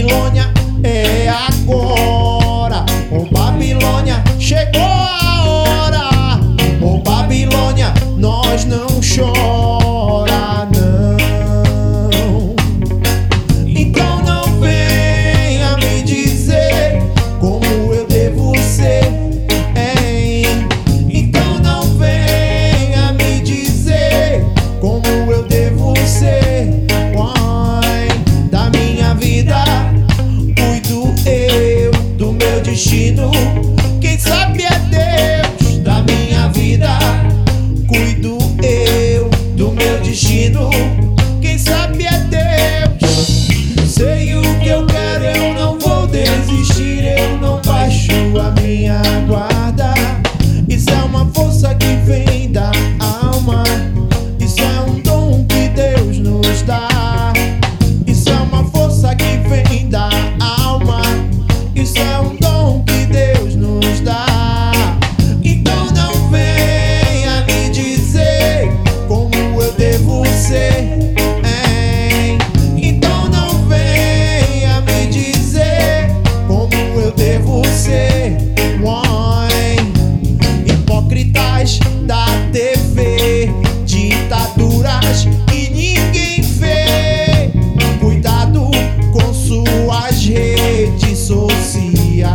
Babilônia, é agora. Ô Babilônia, chegou a hora. Ô Babilônia, nós não chora não. Então não venha me dizer como eu devo ser, hein? Então não venha me dizer como eu devo ser. Uai, da minha vida cuido eu, do meu destino quem sabe é Deus. Da minha vida cuido eu, do meu destino quem sabe é Deus. Sei o que eu quero, eu não vou desistir, eu não baixo a minha guarda. Isso é uma força que vem da alma, isso é um dom que Deus nos dá. Isso é uma força que vem da alma, isso é um dom que Deus nos dá. Então não venha me dizer como eu devo ser, hein? Então não venha me dizer como eu devo ser. Uai, hipócritas da TV, ditaduras que ninguém vê. Cuidado com suas redes sociais,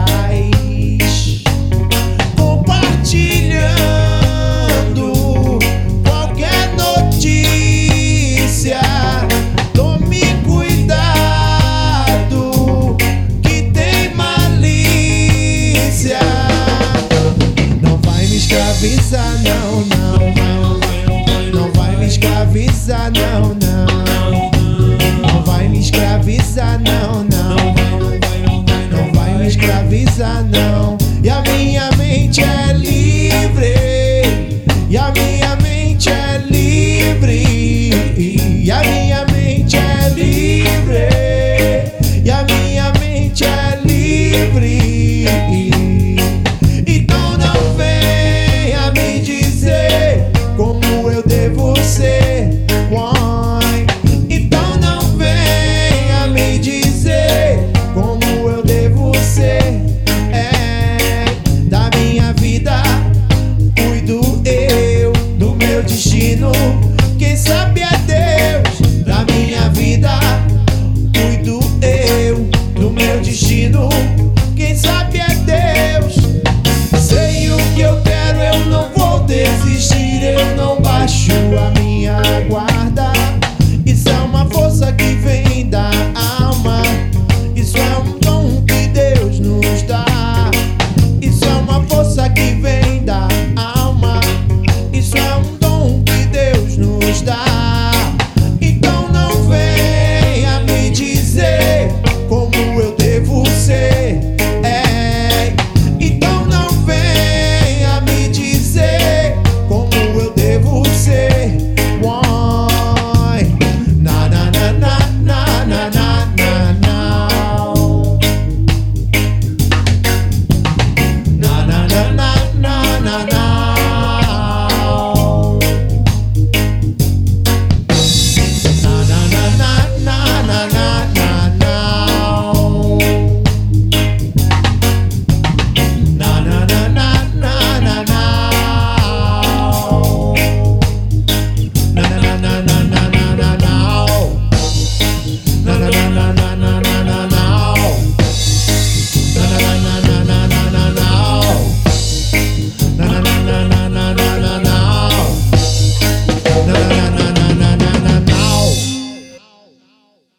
compartilhando qualquer notícia. Tome cuidado que tem malícia. Não vai me escravizar, não, não, não. Não vai me escravizar, não, não. Não vai me escravizar, não, não. Não vai me escravizar, não.